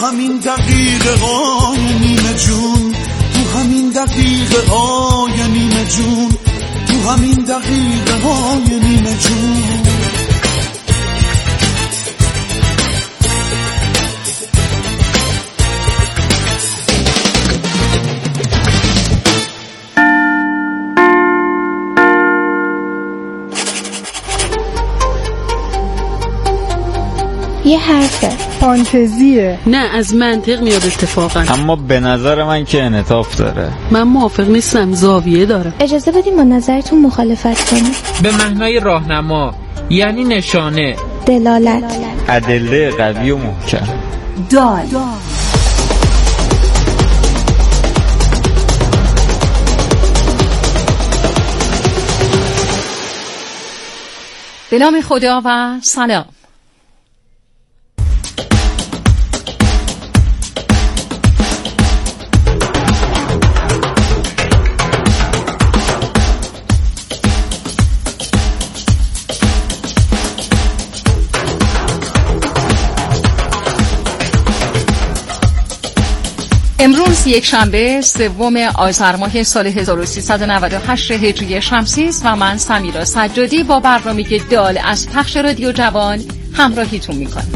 همین دقیقه های نیمه جون، تو همین دقیقه های نیمه جون، تو همین دقیقه های نیمه جون. یه حرفه، فانتزیه، نه از منطق میاد اتفاقا، اما به نظر من که انعطاف داره. من موافق نیستم، زاویه داره. اجازه بدیم با نظرتون مخالفت کنیم. به معنای راهنما، یعنی نشانه، دلالت، ادله قوی و محکم. دال به نام خدا و سلام. امروز یک شنبه 3 آذر ماه سال 1398 هجری شمسی است و من سمیرا سجادی با برنامه دال از پخش رادیو جوان همراهیتون میکنم.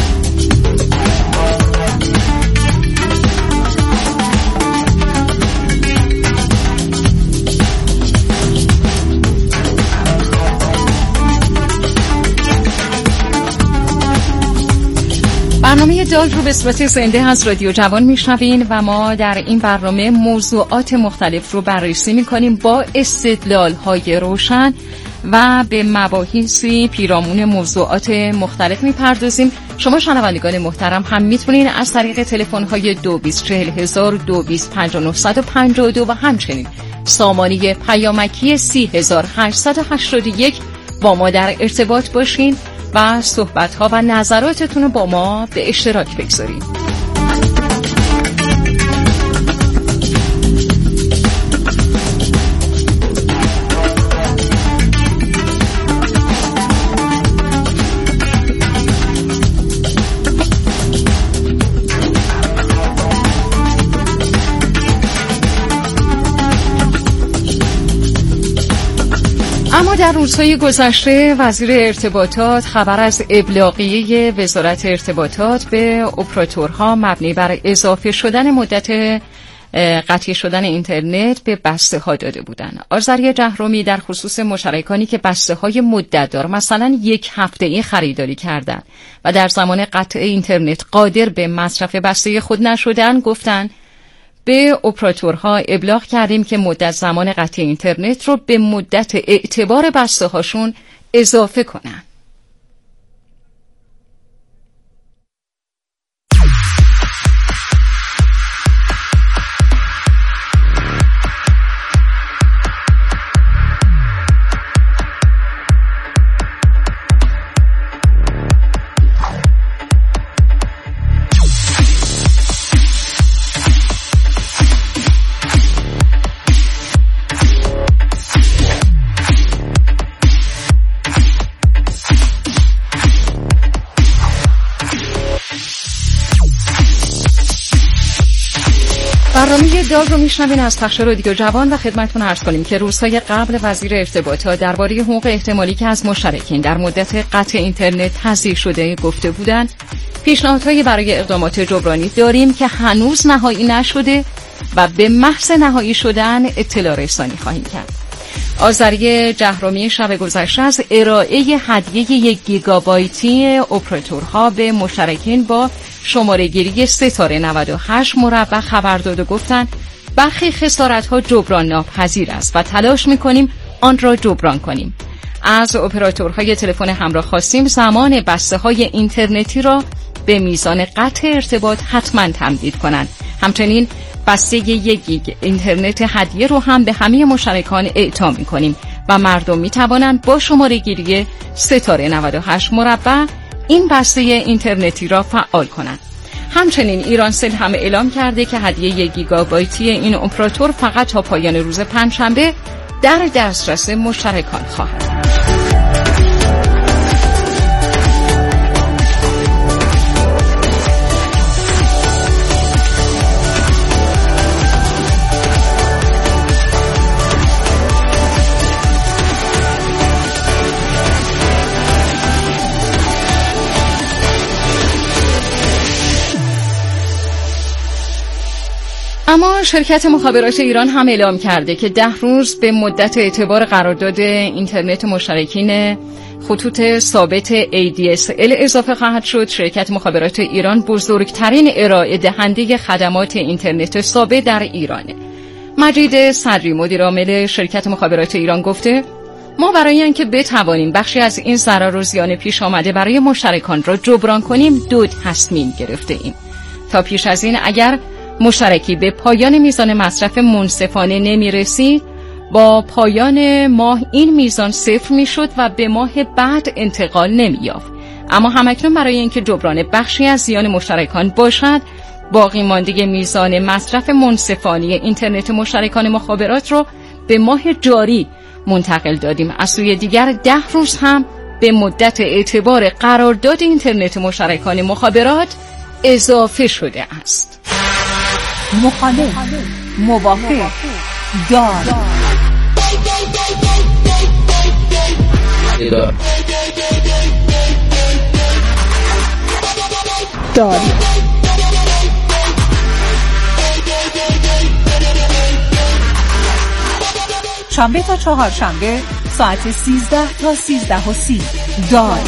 برنامه دال رو به صورت زنده از رادیو جوان میشنوین و ما در این برنامه موضوعات مختلف رو بررسی میکنیم با استدلال‌های روشن و به مباحثی پیرامون موضوعات مختلف میپردازیم. شما شنوندگان محترم هم میتونین از طریق تلفن‌های 224000 225952 و همچنین سامانه پیامکی 3881 با ما در ارتباط باشین و صحبت‌ها و نظراتتون رو با ما به اشتراک بگذارید. اما در روزهای گذشته وزیر ارتباطات خبر از ابلاغیه وزارت ارتباطات به اپراتورها مبنی بر اضافه شدن مدت قطعی شدن اینترنت به بسته ها داده بودند. آذری جهرومی در خصوص مشترکانی که بسته های مدت دار مثلا 1 هفته‌ای خریداری کردند و در زمان قطع اینترنت قادر به مصرف بسته خود نشدند گفتند به اپراتورها ابلاغ کردیم که مدت زمان قطع اینترنت رو به مدت اعتبار بسته هاشون اضافه کنن. برنامه دال رو میشنوین از پخش رادیو جوان و خدمتتون عرض کنیم که روزهای قبل وزیر ارتباطات درباره حقوق احتمالی که از مشترکین در مدت قطع اینترنت تضییع شده گفته بودند. پیشنهادهایی برای اقدامات جبرانی داریم که هنوز نهایی نشده و به محض نهایی شدن اطلاع رسانی خواهیم کرد. آذری جهرومی شب گذشته از ارائه هدیه 1 گیگابایتی اپراتورها به مشترکین با شماره‌گیری ستاره 98 مربع خبر داد و گفتند برخی خسارت‌ها جبران ناپذیر است و تلاش می‌کنیم آن را جبران کنیم. از اپراتورهای تلفن همراه خواستیم زمان بسته‌های اینترنتی را به میزان قطع ارتباط حتما تمدید کنند. همچنین بسته 1 گیگ اینترنت هدیه رو هم به همه مشترکان اعطا می‌کنیم و مردم می‌توانند با شماره‌گیری ستاره 98 مربع این بسته اینترنتی را فعال کنند. همچنین ایرانسل هم اعلام کرده که هدیه 1 گیگابایتی این اپراتور فقط تا پایان روز پنجشنبه در دسترس مشترکان خواهد. اما شرکت مخابرات ایران هم اعلام کرده که 10 روز به مدت اعتبار قرارداد اینترنت مشترکین خطوط ثابت ADSL اضافه خواهد شد. شرکت مخابرات ایران بزرگترین ارائه دهنده خدمات اینترنت ثابت در ایرانه. مجید صدری مدیر عامل شرکت مخابرات ایران گفته ما برای اینکه بتوانیم بخشی از این ضرر و زیان پیش آمده برای مشترکان را جبران کنیم 2 تصمیم گرفته ایم. تا پیش از این اگر مشترکی به پایان میزان مصرف منصفانه نمی‌رسید، با پایان ماه این میزان 0 میشد و به ماه بعد انتقال نمی‌یافت. اما همکنون برای اینکه جبران بخشی از زیان مشترکان باشد، باقی مانده میزان مصرف منصفانه اینترنت مشترکان مخابرات را به ماه جاری منتقل دادیم. از سوی دیگر 10 روز هم به مدت اعتبار قرارداد اینترنت مشترکان مخابرات اضافه شده است. مخالف، موافق، دار. شنبه تا چهارشنبه ساعت 13 تا 13:30 دار.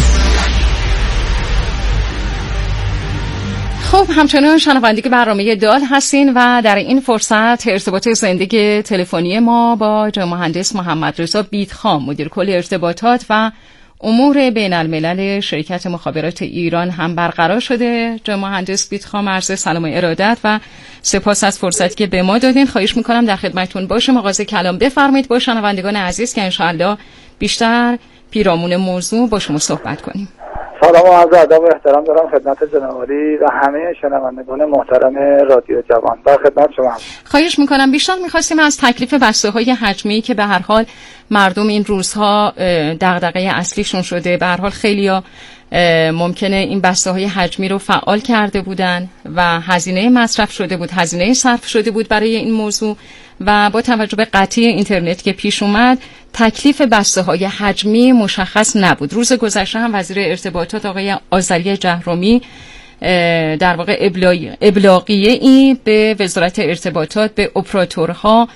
خب همچنان شنونده برنامه دال هستین و در این فرصت ارتباط زنده تلفنی ما با جناب مهندس محمد رضا بیتخام مدیر کل ارتباطات و امور بین الملل شرکت مخابرات ایران هم برقرار شده. جناب مهندس بیتخام عرض سلام و ارادت و سپاس از فرصتی که به ما دادین. خواهش میکنم در خدمتتون باشم. آغاز کلام بفرمایید با شنوندگان عزیز که انشاءالله بیشتر پیرامون موضوع با شما صحبت کنیم. سلام و عرض ادب و احترام دارم خدمت جناب عالی و همه شنوندگان محترم رادیو جوان. در خدمت شما. خواهش میکنم. بیشتر میخواستیم از تکلیف بسته‌های حجمی که به هر حال مردم این روزها دغدغه اصلیشون شده، به هر حال خیلیا ممکنه این بسته‌های حجمی رو فعال کرده بودن و هزینه مصرف شده بود، هزینه صرف شده بود برای این موضوع و با توجه به قطعی اینترنت که پیش اومد تکلیف بسته‌های حجمی مشخص نبود. روز گذشته هم وزیر ارتباطات آقای آذری جهرومی در واقع ابلاغیه ای به وزارت ارتباطات به اپراتورها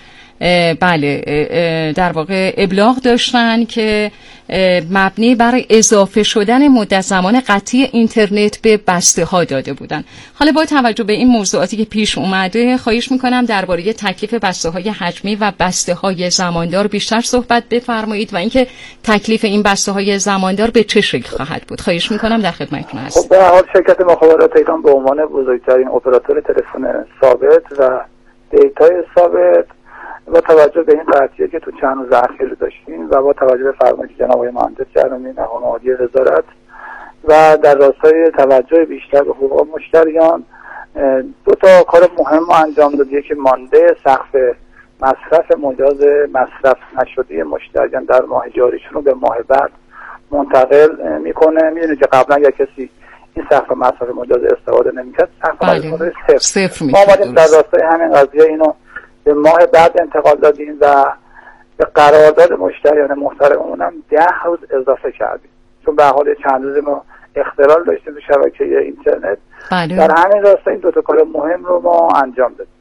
در واقع ابلاغ داشتن که مبنی بر اضافه شدن مدت زمان قطعی اینترنت به بسته ها داده بودن. حالا با توجه به این موضوعاتی که پیش اومده خواهش میکنم درباره تکلیف بسته های حجمی و بسته های زماندار بیشتر صحبت بفرمایید و اینکه تکلیف این بسته های زماندار به چه شکل خواهد بود. خواهش میکنم در خدمتتون هستم. خب به هر حال شرکت مخابرات ایران به عنوان بزرگترین اپراتور تلفن ثابت و دیتای ثابت با توجه به این قضیه که تو چند روز اخیر داشتیم و با توجه به فرمایش جناب آقای مهندس جهرومی مقام عالی وزارت و در راستای توجه بیشتر به حقوق مشتریان 2 تا کار مهم رو انجام داد. یکی مانده سقف مصرف مجاز مصرف نشده مشتریان در ماه جاریشون رو به ماه بعد منتقل میکنه. میدونید که قبلا اگر کسی این سقف مصرف مجاز استفاده نمیکرد سقف مصرف صفر. ما اومدیم در راستای همین قضیه اینو به ماه بعد انتقال دادیم و به قرارداد مشتریان محترممون هم 10 روز اضافه کردیم، چون به حال چند روز ما اختلال داشتیم تو شبکه اینترنت. در همین راستا این 2 تا کار مهم رو ما انجام دادیم.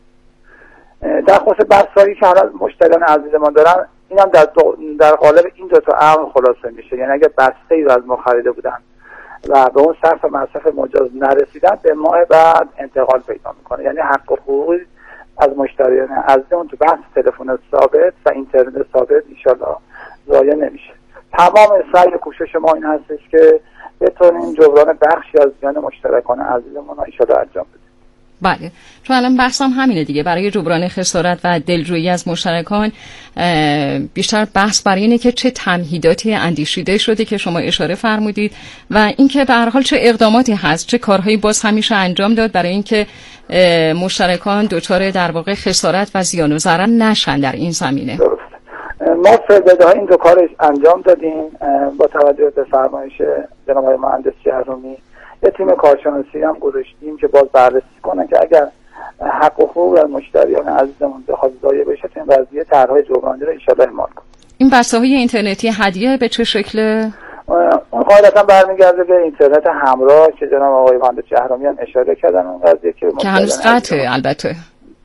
در خصوص بسته‌هایی که حالا مشتریان عزیز ما دارن، این هم در قالب این 2 تا امر خلاصه میشه. یعنی اگه بسته‌ای رو از ما خریده بودن و به اون صرف مصرف مجاز نرسیدن به ماه بعد انتقال پیدا میکنه. یعنی حق و حقوقی از مشتریان عزیزمون تو بحث تلفن ثابت و اینترنت ثابت انشالله ضایع نمیشه. تمام سعی کوشش ما این هستش که بتونیم جبران بخشی از زیان مشترکان عزیزمون رو انشالله انجام بدیم. بله، چون الان بحثم همینه دیگه. برای جبران خسارت و دلجویی از مشترکان بیشتر بحث برای اینه که چه تمهیداتی اندیشیده شده که شما اشاره فرمودید و اینکه به هر حال چه اقداماتی هست، چه کارهایی باز همیشه انجام داد برای اینکه مشترکان دچار در واقع خسارت و زیان و ضرر نشن در این زمینه. درست. ما فعلا این 2 کارش انجام دادیم با توجه به فرمایش جناب آقای مهندس جهرومی. یه تیم کارشناسی هم گذاشتیم که باز بررسی کنن که اگر حق و حقوق از مشتریان عزیزمون بخواد ضایع بشه این قضیه طرح‌های جبرانی رو ان شاءالله اعمال کنیم. این بسته‌های اینترنتی هدیه به چه شکله؟ اون قاعدتا برمیگرده به اینترنت همراه که جناب آقای مهندس جهرومی هم اشاره کردن. اون قضیه که هنوز قطعه البته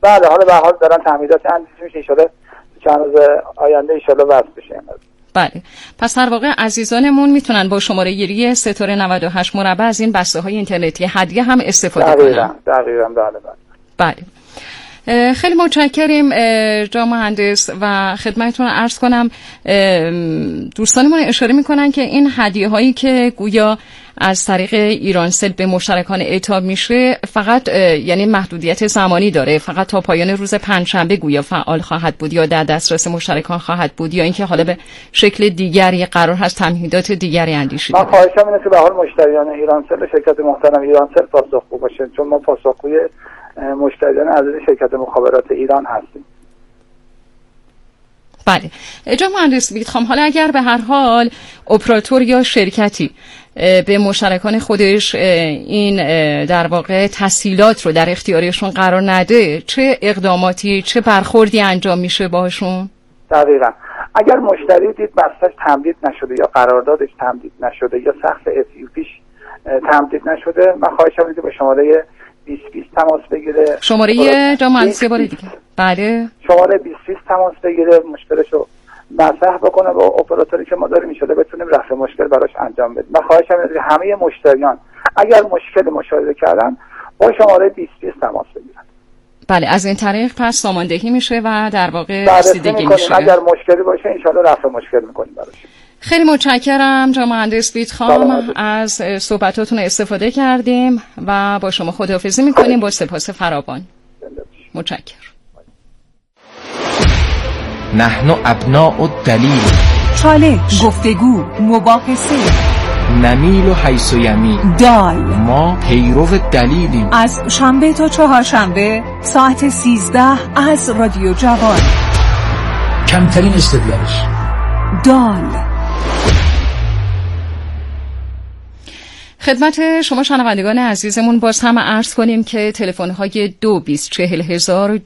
بله حالا به حال دارن تعمیدات اندیشه میشه، ان شاءالله چند روز آینده ان شاءالله وصل بشه. بله پس در واقع عزیزانمون میتونن با شماره گیری 0398 مربع از این بسته های اینترنتی هدیه هم استفاده کنن. دقیقاً بله. خیلی متشکریم جناب مهندس و خدمتتون عرض کنم دوستانمون اشاره میکنن که این هدیه هایی که گویا از طریق ایرانسل به مشترکان اعطا میشه فقط یعنی محدودیت زمانی داره، فقط تا پایان روز پنجشنبه گویا فعال خواهد بود یا در دسترس مشترکان خواهد بود، یا اینکه حالا به شکل دیگری قرار هست تمهیدات دیگری اندیشیده؟ من خواهشم اینه که به حال مشتریان ایرانسل شرکت محترم ایرانسل پاسخگو باشن، چون ما پاسخگوی مشتریان عزیز شرکت مخابرات ایران هستیم. بله جناب مهندس بیتخام، حالا اگر به هر حال اپراتور یا شرکتی به مشترکان خودش این در واقع تسهیلات رو در اختیارشون قرار نده، چه اقداماتی چه برخوردی انجام میشه باهاشون؟ دقیقاً اگر مشتری دید بستش تمدید نشده یا قراردادش تمدید نشده یا سقف FUPش تمدید نشده، من خواهشم اینه که با شماره 2020 تماس بگیره. شماره جناب مهندس یه بار دیگه. بله شماره 2020 تماس بگیره، مشکلشو مطرح بکنه با اپراتوری که ما داریم، ان بتونیم رفع مشکل براش انجام بدیم. من خواهشم اینه که همه مشتریان اگر مشکل مشاهده کردن با شماره 2020 تماس بگیرن. بله از این طریق پس ساماندهی میشه و در واقع رسیدگی میشه. اگر مشکلی باشه ان شاءالله رفع مشکل میکنیم براش. خیلی متشکرم جناب مهندس بیتخام، از صحبتاتون استفاده کردیم و با شما خداحافظی میکنیم با سپاس فراوان. متشکرم. نحن ابناء الدلیل، چالش، گفتگو، مباحثه، نمیل و حیث و یمین، دال، ما پیرو دلیلیم. از شنبه تا چهارشنبه ساعت 13 از رادیو جوان. کمترین استدلالش دال. خدمت شما شنوندگان عزیزمون باز هم عرض کنیم که تلفن‌های 224000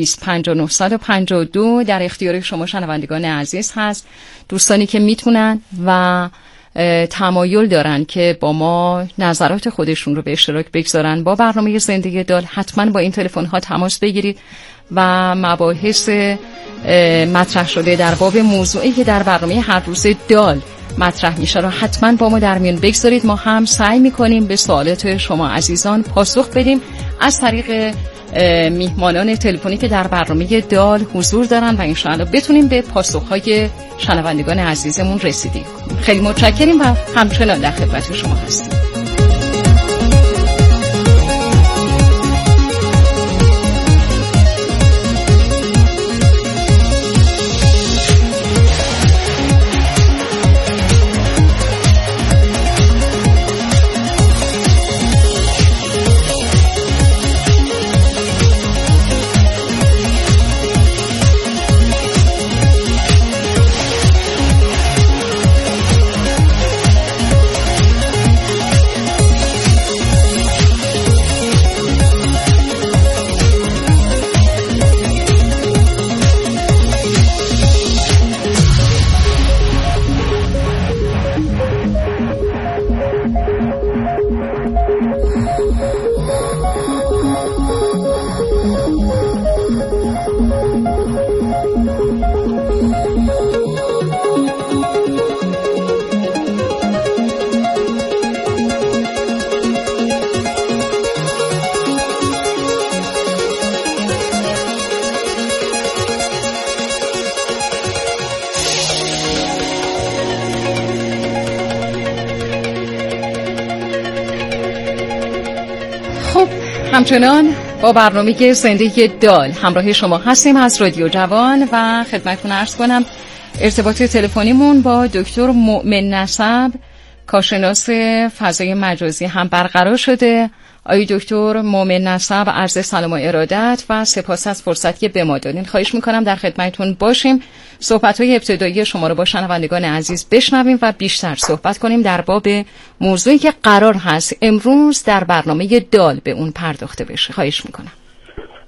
225952 در اختیار شما شنوندگان عزیز هست. دوستانی که میتونن و تمایل دارن که با ما نظرات خودشون رو به اشتراک بگذارن با برنامه زندگی دال، حتما با این تلفن‌ها تماس بگیرید و مباحث مطرح شده در باب موضوعی که در برنامه هر روز دال مطرح میشه رو حتما با ما در میون بگذارید. ما هم سعی میکنیم به سوالات شما عزیزان پاسخ بدیم از طریق میهمانان تلفنی که در برنامه دال حضور دارن و انشاءالله بتونیم به پاسخهای شنوندگان عزیزمون رسیدیم. خیلی متشکریم و همچنان در خدمت شما هستیم. همچنان با برنامه زندگی دال همراه شما هستیم از رادیو جوان و خدمتتون عرض کنم ارتباط تلفنیمون با دکتر مؤمن نسب کارشناس فضای مجازی هم برقرار شده. آقای دکتر مؤمن نسب عرض سلام و ارادت و سپاس از فرصتی که به ما دادین. خواهش میکنم در خدمتتون باشیم، صحبت‌های ابتدایی شما رو با شنوندگان عزیز بشنویم و بیشتر صحبت کنیم در باب موضوعی که قرار هست امروز در برنامه دال به اون پرداخته بشه. خواهش میکنم.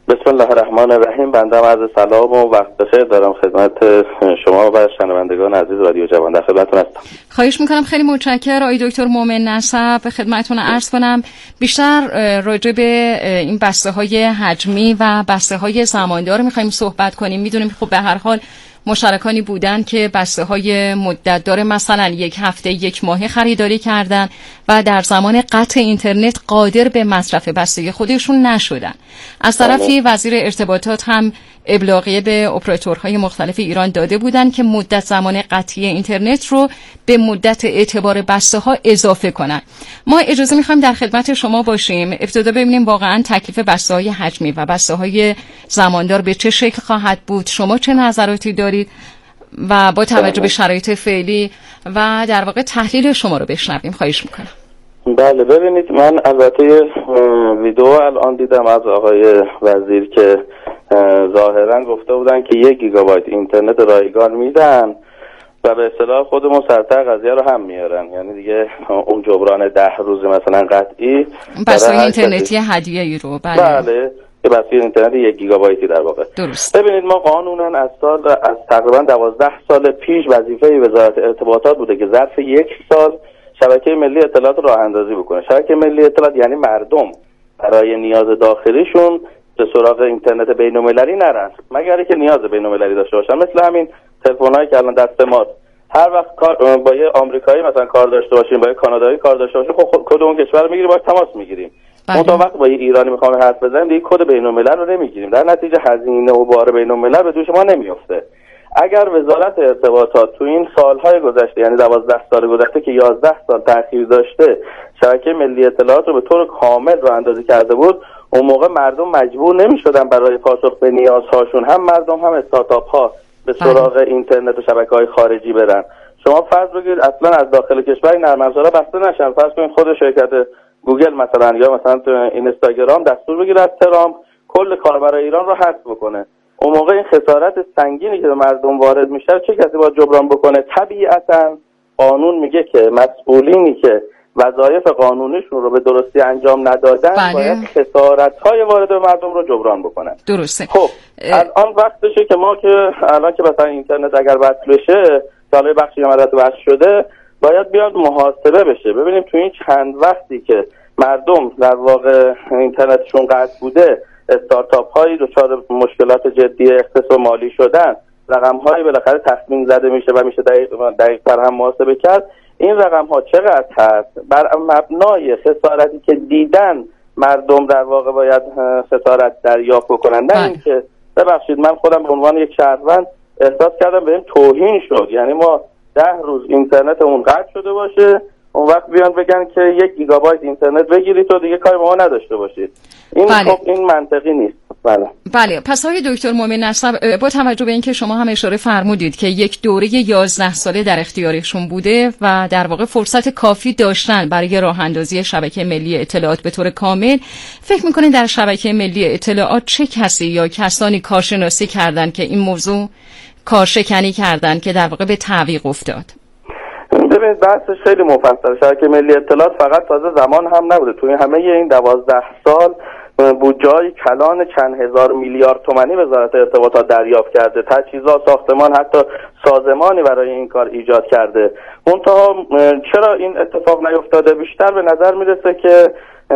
بسم الله الرحمن الرحیم. بنده عرض سلام و وقت بخیر دارم خدمت شما و شنوندگان عزیز رادیو جوان. در خدمتتون هستم. خواهش میکنم. خیلی متشکرم آقای دکتر مومن نسب. خدمتتون عرض کنم بیشتر راجع به این بسته‌های حجمی و بسته‌های زماندار می‌خوایم صحبت کنیم. میدونیم خب به هر حال مشترکانی بودن که بسته‌های مدت‌دار مثلا 1 هفته 1 ماه خریداری کردن و در زمان قطع اینترنت قادر به مصرف بسته خودشون نشدن. از طرفی وزیر ارتباطات هم ابلاغیه به اپراتورهای مختلف ایران داده بودن که مدت زمان قطعی اینترنت رو به مدت اعتبار بسته‌ها اضافه کنن. ما اجازه می‌خوایم در خدمت شما باشیم. ابتدا ببینیم واقعاً تکلیف بسته‌های حجمی و بسته‌های زماندار به چه شکل خواهد بود. شما چه نظراتی دارید و با توجه به شرایط فعلی و در واقع تحلیل شما رو بشنویم. خواهش می‌کنم. بله ببینید، من البته ویدیو الان دیدم از آقای وزیر که ظاهرا گفته بودن که 1 گیگابایت اینترنت رایگان میدن و به اصطلاح خودمون سرتر قضیه رو هم میارن، یعنی دیگه اون جبران 10 روز مثلا قطعی بسته اینترنتی هدیه‌ای رو. بله که بسته اینترنت 1 گیگابایتی در واقع. درست. ببینید ما قانونا از تقریبا 12 سال پیش وظیفه وزارت ارتباطات بوده که ظرف 1 سال شبکه ملی اطلاعات راه اندازی بکنه. شبکه ملی اطلاعات یعنی مردم برای نیاز داخلیشون به سراغ اینترنت بین‌المللی نرن، مگر که نیاز بین‌المللی داشته باشن. مثل همین تلفن‌هایی که الان دست ماست، هر وقت با یه آمریکایی مثلا کار داشته باشیم، با یه کانادایی کار داشته باشیم، خب کد اون کشور رو میگیریم، باهاش تماس میگیریم. اون تا وقت با یه ایرانی میخوام حرف بزنیم دیگه کد بین‌الملل رو نمیگیریم، در نتیجه هزینه و بار بین‌الملل به دوش ما نمیفته. اگر وزارت ارتباطات تو این سالهای گذشته، یعنی 12 سال گذشته که 11 سال تأخیر داشته، شبکه ملی اطلاعات رو به طور کامل راه اندازی کرده بود، اون موقع مردم مجبور نمی‌شدن برای پاسخ به نیازهاشون، هم مردم هم استارتاپ‌ها، به سراغ اینترنت و شبکه‌های خارجی برن. شما فرض بگیرید اصلا از داخل کشور نرم افزارها بسته نشن. فرض کنید خود شرکت گوگل مثلا یا مثلا تو اینستاگرام دستور بگیره از ترامپ کل کاربرای ایران رو حذف بکنه. اون موقع این خسارت سنگینی که به مردم وارد میشه چه کسی باید جبران بکنه؟ طبیعتا قانون میگه که مسئولینی که وظایف قانونیشون رو به درستی انجام ندادن باید خسارت‌های وارد به مردم رو جبران بکنن. درسته. خب الان وقتشه که ما که الان که مثلا اینترنت اگر وصل بشه، سالهای بخشی مدت وصل شده، باید بیاد محاسبه بشه. ببینیم تو این چند وقتی که مردم در واقع اینترنتشون قطع بوده، استارتاپ هایی دچار مشکلات جدی اقتصادی مالی شدن، رقم هایی بالاخره تخمین زده میشه و میشه دقیق تر هم محاسبه کرد. این رقم ها چقدر هست؟ بر مبنای خسارتی که دیدن مردم در واقع باید خسارت دریافت بکنن. نه اینکه ببخشید من خودم به عنوان یک شهروند احساس کردم بهم توهین شد، یعنی ما 10 روز اینترنت اون قطع شده باشه، اون وقت بیان بگن که 1 گیگابایت اینترنت بگیرید تو دیگه کاری با ما نداشته باشید. این خب این منطقی نیست. بله. پس آقای دکتر مومن نسب، با توجه به اینکه شما هم اشاره فرمودید که یک دوره 11 ساله در اختیارشون بوده و در واقع فرصت کافی داشتن برای راه اندازی شبکه ملی اطلاعات به طور کامل، فکر می‌کنید در شبکه ملی اطلاعات چه کسی یا کسانی کارشناسی کردن که این موضوع کارشکنی کردن که در واقع به تعویق افتاد؟ ببینید بحثش خیلی مفصل. شبکه ملی اطلاعات فقط تازه زمان هم نبوده، توی همه این 12 سال بودجه‌های کلان چند هزار میلیارد تومانی وزارت ارتباطات دریافت کرده، تجهیزات، ساختمان، حتی سازمانی برای این کار ایجاد کرده. منتها چرا این اتفاق نیفتاده؟ بیشتر به نظر میرسه که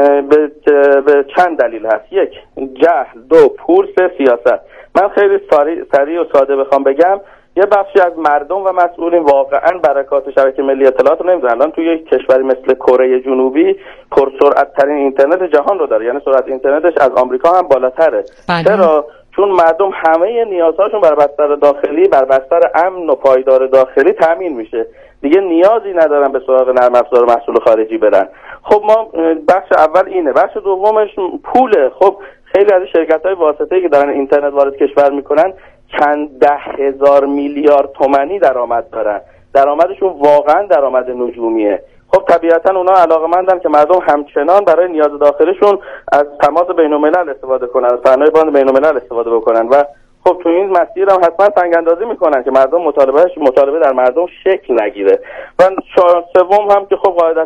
به چند دلیل هست. 1 جهل، 2 پول، 3 سیاست. من خیلی سریع و ساده بخوام بگم، یه بخشی از مردم و مسئولین واقعا برکات شبکه ملی اطلاعات رو نمیدونن. الان توی یک کشوری مثل کره جنوبی پرسرعت ترین اینترنت جهان رو داره، یعنی سرعت اینترنتش از آمریکا هم بالاتره. چرا؟ چون مردم همه نیازهاشون بر بستر داخلی، بر بستر امن و پایدار داخلی تامین میشه، دیگه نیازی ندارن به سراغ نرم افزار و محصول خارجی برن. خب ما بخش اول اینه. بخش دومش پوله. خب خیلی از شرکت‌های واسطه‌ای که دارن اینترنت وارد کشور میکنن چند 10,000 میلیارد تومانی درآمد دارن. درآمدشون واقعا درآمد نجومیه. خب طبیعتا اونا علاقه‌مندن که مردم همچنان برای نیاز داخلیشون از تماس بین‌الملل استفاده کنن، از پهنای باند بین‌الملل استفاده بکنن و خب تو این مسیر هم حتما سنگ‌اندازی میکنن که مردم مطالبه در مردم شکل نگیره. و سوم هم که خب قاعدتا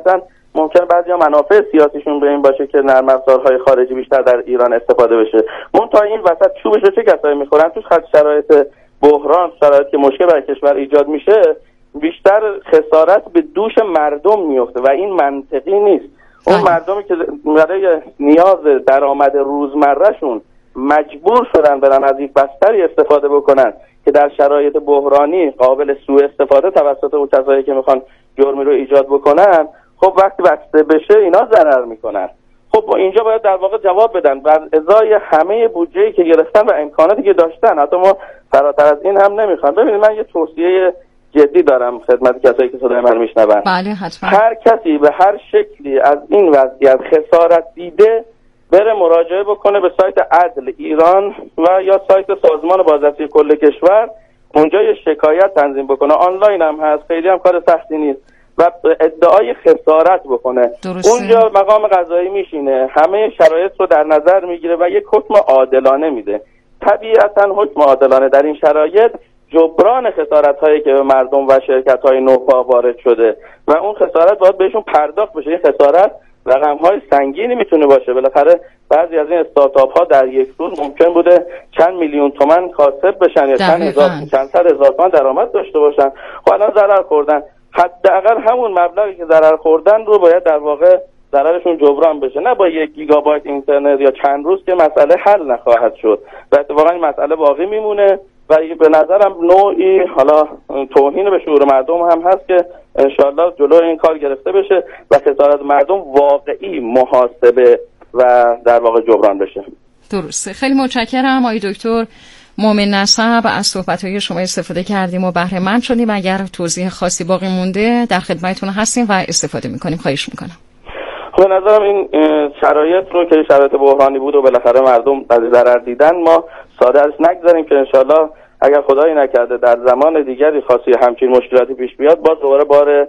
ممکنه بعضیا منافع سیاسیشون به این باشه که نرم افزارهای خارجی بیشتر در ایران استفاده بشه. منتها این وسط چوبش رو چه کسایی میخورن؟ تو شرایط بحران، شرایطی که مشکل برای کشور ایجاد میشه، بیشتر خسارت به دوش مردم میفته و این منطقی نیست. اون مردمی که برای نیاز درآمد روزمرهشون مجبور شدن برن از یک بستری استفاده بکنن که در شرایط بحرانی قابل سوء استفاده توسط اون کسایی که میخوان جرمی رو ایجاد بکنن، خب وقتی بسته بشه اینا ضرر میکنن. خب اینجا باید در واقع جواب بدن بر ازای همه بودجه‌ای که گرفتن و امکاناتی که داشتن. حتی ما فراتر از این هم نمیخوام. ببینید من یه توصیه جدی دارم خدمت کسایی که صدای من میشنون. بله حتما. هر کسی به هر شکلی از این وضعیت خسارت دیده بره مراجعه بکنه به سایت عدل ایران و یا سایت سازمان بازرسی کل کشور، اونجا یه شکایت تنظیم بکنه. آنلاین هم هست، خیلی هم کار سختی نیست و ادعای خسارت بکنه. درسته. اونجا مقام قضایی میشینه، همه شرایط رو در نظر میگیره و یک حکم عادلانه میده. طبیعتا حکم عادلانه در این شرایط جبران خسارت هایی که به مردم و شرکت های نوپا وارد شده و اون خسارت باید بهشون پرداخت بشه. این خسارت رقم های سنگینی میتونه باشه. بالاخره بعضی از این استارتاپ ها در یک روز ممکن بوده چند میلیون تومان کاسب بشن یا چند صد هزار تومان درآمد داشته باشن. خب الان ضرر خوردن، حداقل همون مبلغی که ضرر خوردن رو باید در واقع ضررشون جبران بشه، نه با 1 گیگابایت اینترنت یا چند روز که مسئله حل نخواهد شد و اتفاقا این مسئله باقی میمونه و به نظرم نوعی حالا توهین به شعور مردم هم هست که انشالله جلوی این کار گرفته بشه و خسارت مردم واقعی محاسبه و در واقع جبران بشه. درسته. خیلی متشکرم آقای دکتر مومن نسب. از صحبت‌های شما استفاده کردیم و بهره مند شدیم. اگر توضیح خاصی باقی مونده در خدمتتون هستیم و استفاده می‌کنیم. خواهش می‌کنم. به نظرم این شرایط رو که شرایط بحرانی بود و بالاخره مردم از ضرر دیدن ما ساده از نگذاریم که انشالله اگر خدایی نکرده در زمان دیگری خاصی همچین مشکلاتی پیش بیاد باز دوباره بار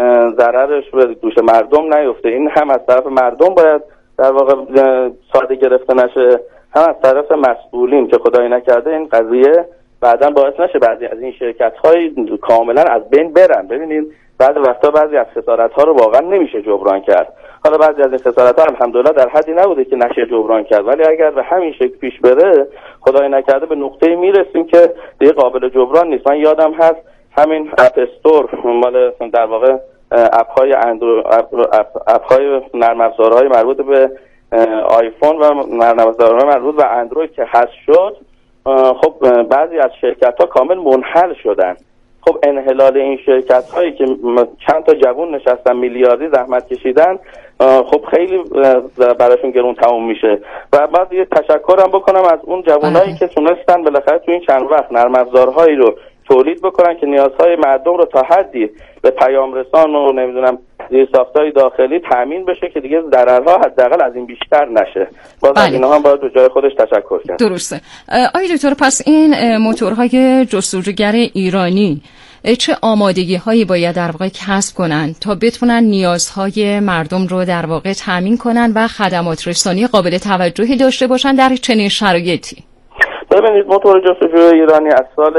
ضررش به دوش مردم نیفته. این هم از طرف مردم باید در واقع ساده گرفته نشه، هم از طرف مسئولین که خدایی نکرده این قضیه بعداً باعث نشه بعضی از این شرکت‌های کاملا از بین برن. ببینید بعد وقتا بعضی از خسارت‌ها رو واقعا نمیشه جبران کرد. حالا بعضی از این خسارت‌ها الحمدلله در حدی نبوده که نشه جبران کرد، ولی اگر به همین شکل پیش بره خدای نکرده به نقطه‌ای میرسیم که دیگه قابل جبران نیست. من یادم هست همین اپ استور مال در واقع اپ‌های نرم افزارهای مربوط به آیفون و نرم افزارهای مربوط به اندروید که حذف شد، خب بعضی از شرکت‌ها کامل منحل شدن. خب انحلال این شرکت‌هایی که چند تا جوون نشستن میلیاردی زحمت کشیدن، خب خیلی براشون گرون تموم میشه. و بعد یه تشکرم بکنم از اون جوانایی که تونستن بالاخره تو این چند وقت نرم افزارهایی رو تولید بکنن که نیازهای مردم رو تا حدی به پیام رسان و نمیدونم زیرساخت‌های داخلی تامین بشه که دیگه ضررها حداقل از این بیشتر نشه. باز اینا هم باید به جای خودش تشکر کرد. درسته. آقای دکتر پس این موتورهای جستجوگر ایرانی چه آمادگی‌هایی باید در واقع کسب کنن تا بتونن نیازهای مردم رو در واقع تامین کنن و خدمات رسانی قابل توجهی داشته باشن در چنین شرایطی؟ ببینید موتور جستجوی ایرانی از سال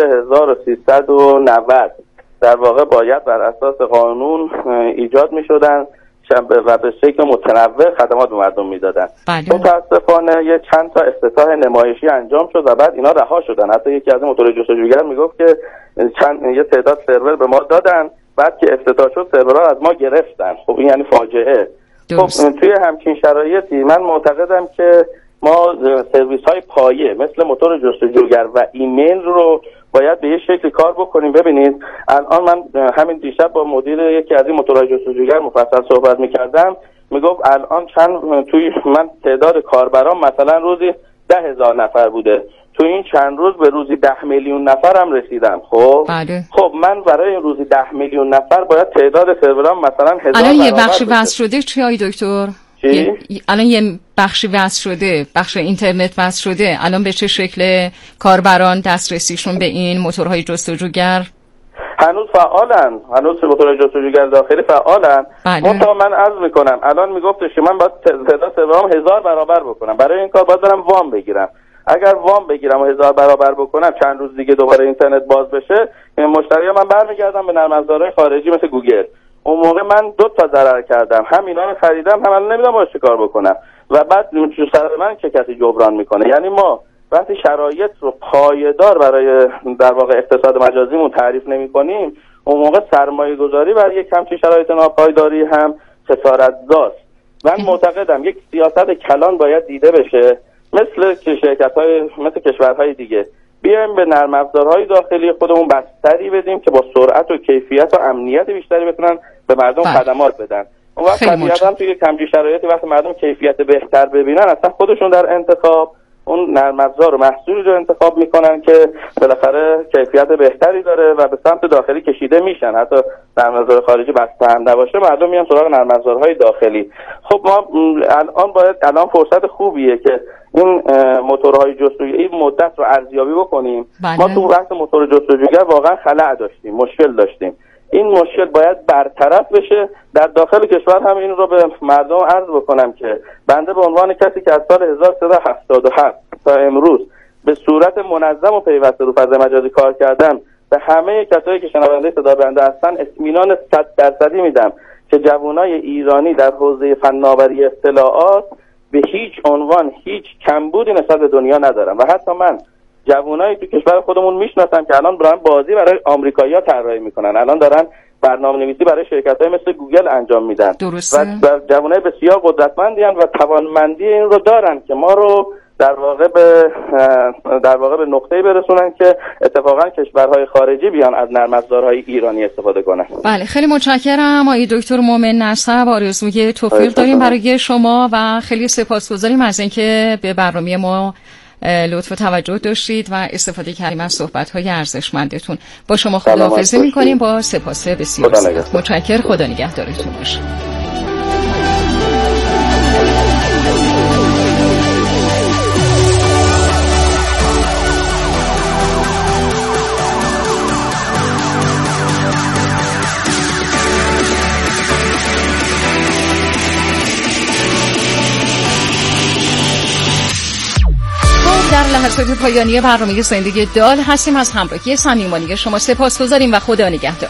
1390 در واقع باید بر اساس قانون ایجاد می‌شدن و به شکل متنوع خدمات به مردم میدادن. متاسفانه یه چند تا افتتاح نمایشی انجام شد و بعد اینا رها شدن. حتی یکی از موتور جستجوگر میگفت که یه تعداد سرور به ما دادن، بعد که افتتاح شد سرورها از ما گرفتن. خب این یعنی فاجعه. خب توی همچین شرایطی من معتقدم که ما سرویس های پایه مثل موتور جستجوگر و ایمیل رو باید به یه شکل کار بکنیم. ببینید الان من همین دیشب با مدیر یکی از این موتورهای جستجوگر مفصل صحبت میکردم، میگفت الان توی من تعداد کاربران مثلا روزی 10,000 نفر بوده، تو این چند روز به روزی 10 میلیون نفر هم رسیدم. خب خب من برای روزی 10 میلیون نفر باید تعداد سرورام مثلا 1000 الان یه بخشی وصل شده چی آقای دکتر؟ الان یه بخشی وصل شده، بخش اینترنت وصل شده، الان به چه شکل کاربران دسترسیشون به این موتورهای جستجوگر؟ هنوز فعالن، هنوز موتورهای جستجوگر داخلی فعالن. منتها من عرض میکنم الان میگفتش که من باید تعداد سرورام 1000 برابر بکنم، برای این کار باید برم وام بگیرم. اگر وام بگیرم و 1000 برابر بکنم چند روز دیگه دوباره اینترنت باز بشه، مشتری‌ها من برمیگردم به نرم افزارهای خارجی مثل گوگل. اون موقع من 2 تا ضرر کردم، هم اینا رو خریدم، هم الان نمیدونم باش چه کار بکنم و بعد تو سر من چه کسی جبران میکنه. یعنی ما وقتی شرایط رو پایدار برای در واقع اقتصاد مجازیمون تعریف نمی‌کنیم، اون موقع سرمایه گذاری برای یک همچین شرایط ناپایداری هم خسارت‌زاست. من معتقدم یک سیاست کلان باید دیده بشه، مثل شرکت‌های مثل کشورهای دیگه بیایم به نرم افزارهای داخلی خودمون بستری بدیم که با سرعت و کیفیت و امنیت بیشتری بتونن به مردم خدمات بدن. اون وقت طبیعتاً توی همچین شرایطی وقتی مردم کیفیت بهتر ببینن، اصلا خودشون در انتخاب اون نرم افزار و محصولی رو انتخاب میکنن که بالاخره کیفیت بهتری داره و به سمت داخلی کشیده میشن. حتی نرم افزار خارجی بسته هم نباشه، مردم میان سراغ نرم افزارهای داخلی. خب ما الان فرصت خوبیه که این موتورهای جستجویی مدت رو ارزیابی بکنیم. ما تو بحث موتور جستجوگر واقعا خلأ داشتیم، مشکل داشتیم. این مشکل باید برطرف بشه. در داخل کشور هم این رو به مردم عرض بکنم که بنده به عنوان کسی که از سال 1377 تا امروز به صورت منظم و پیوسته رو فضای مجازی کار کردم، به همه کسایی که شنونده صدا بنده هستن اطمینان 100% میدم که جوانای ایرانی در حوزه فناوری اطلاعات به هیچ عنوان هیچ کمبودی نسبت به دنیا ندارن و حتی من جوانایی تو کشور خودمون میشناسم که الان دارن بازی برای آمریکایی‌ها طراحی میکنن، الان دارن برنامه‌نویسی برای شرکت‌های مثل گوگل انجام میدن و جوانای بسیار قدرتمندی هستند و توانمندی این رو دارن که ما رو در واقع به نقطه‌ای برسونن که اتفاقا کشورهای خارجی بیان از نرم افزارهای ایرانی استفاده کنن. بله، خیلی متشکرم آقای دکتر مومن نسب. آرزوی توفیق داریم برای شما و خیلی سپاسگزاریم از اینکه به برنامه ما لطف و توجه داشتید و استفاده کردیم از صحبت‌های ارزشمندتون. با شما خداحافظی می‌کنیم با سپاس بسیار زیاد. متشکرم. خدا نگهدارتون باشه. در لحظات پایانی برنامه زندگی دال هستیم. از همراهی صمیمانه شما سپاسگزاریم و خدا نگهدار.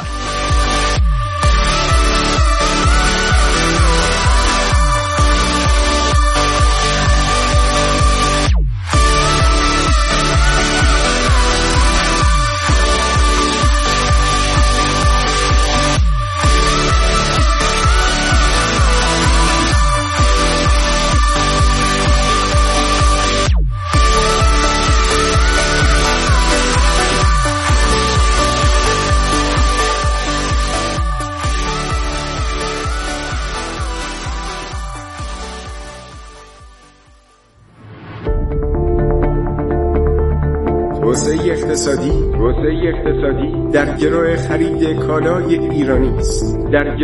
توسعه اقتصادی در گرو خرید کالای ایرانی است.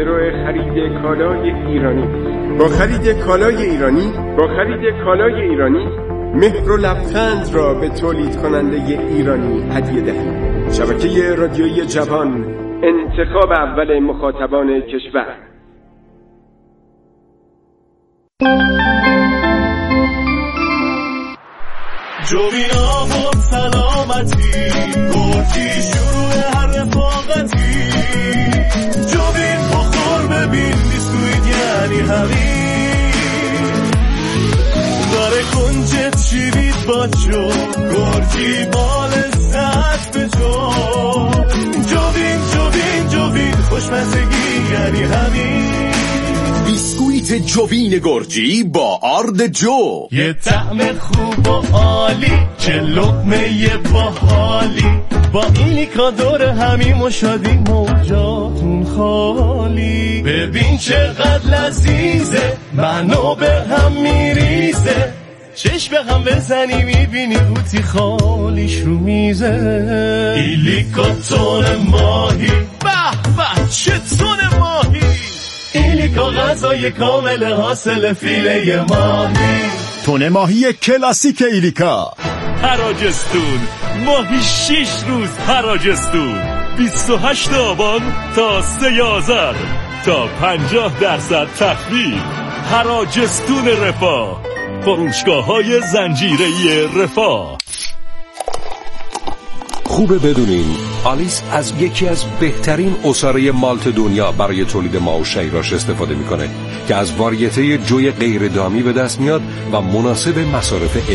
با خرید کالای ایرانی مهر و لبخند را به تولید کننده ایرانی هدیه دهید. شبکه رادیویی جوان، انتخاب اول مخاطبان کشور. جوینا بود سلامتی، گرچی شروع هر رفاقتی. جوین بخور ببین بیسکویت یعنی همین. داره کنجت شیرید باچو، گرچی بال ساعت به جو. جوین خوشمزگی یعنی همین. بیسکویت جوین گرجی با آرد جو، یه طعم خوب و عالی، چه لقمه باحالی. با ایلیکا دور همیم و شادی موجاتون خالی. ببین چقدر لذیذه، منو به هم میریزه. چشم به هم بزنی میبینی قوطی خالیش رو میزه. ایلیکا تون ماهی، به به چه تون ماهی. ایلیکا غذای کامل حاصل فیله ماهی. تون ماهی کلاسیک ایلیکا. حراجستون، ماهی 6 روز حراجستون. 28 آبان تا 3 آذر تا 50% تخفیف. حراجستون رفاه، فروشگاه‌های زنجیره‌ای رفاه. خوبه بدونین آلیس از یکی از بهترین عصاره مالت دنیا برای تولید ماو شیراش استفاده میکنه که از واریته جوی غیر دامی به دست میاد و مناسب مصارف